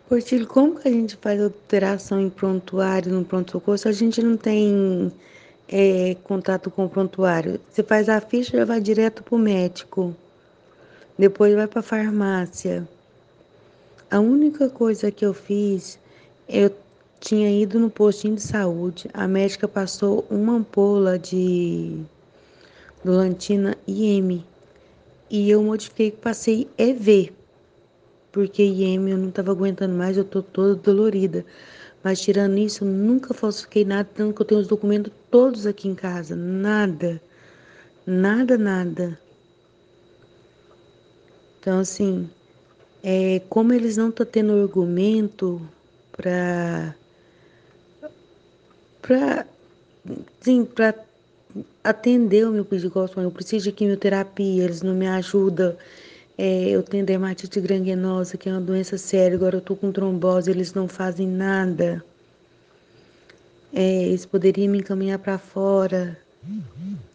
Portilho, como que a gente faz alteração em prontuário, no pronto-socorro, se a gente não tem contato com o prontuário? Você faz a ficha e já vai direto para o médico. Depois vai para a farmácia. A única coisa que eu fiz, eu tinha ido no postinho de saúde. A médica passou uma ampola de Dolantina IM. E eu modifiquei, passei EV. Porque IM eu não estava aguentando mais, eu tô toda dolorida. Mas tirando isso, eu nunca falsifiquei nada, tanto que eu tenho os documentos todos aqui em casa. Nada, nada, nada. Então, assim, como eles não estão tendo argumento para, para, sim, para atender o meu pedido, igual eu falei, eu preciso de quimioterapia, eles não me ajudam. Eu tenho dermatite gangrenosa, que é uma doença séria, agora eu tô com trombose, eles não fazem nada. Eles poderiam me encaminhar para fora.